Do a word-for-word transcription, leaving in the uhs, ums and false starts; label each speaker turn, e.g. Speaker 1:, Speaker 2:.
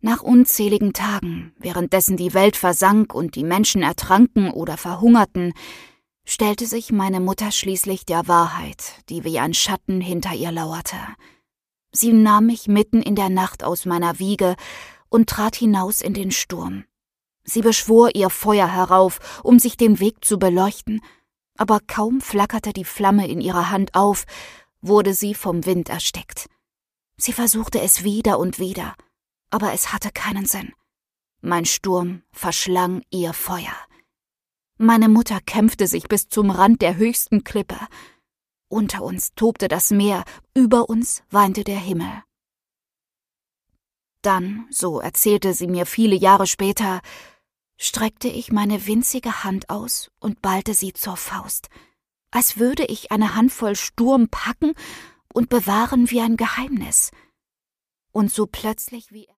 Speaker 1: Nach unzähligen Tagen, währenddessen die Welt versank und die Menschen ertranken oder verhungerten, stellte sich meine Mutter schließlich der Wahrheit, die wie ein Schatten hinter ihr lauerte. Sie nahm mich mitten in der Nacht aus meiner Wiege und trat hinaus in den Sturm. Sie beschwor ihr Feuer herauf, um sich den Weg zu beleuchten, aber kaum flackerte die Flamme in ihrer Hand auf, wurde sie vom Wind erstickt. Sie versuchte es wieder und wieder, aber es hatte keinen Sinn. Mein Sturm verschlang ihr Feuer. Meine Mutter kämpfte sich bis zum Rand der höchsten Klippe. Unter uns tobte das Meer, über uns weinte der Himmel. Dann, so erzählte sie mir viele Jahre später, streckte ich meine winzige Hand aus und ballte sie zur Faust, als würde ich eine Handvoll Sturm packen und bewahren wie ein Geheimnis. Und so plötzlich wie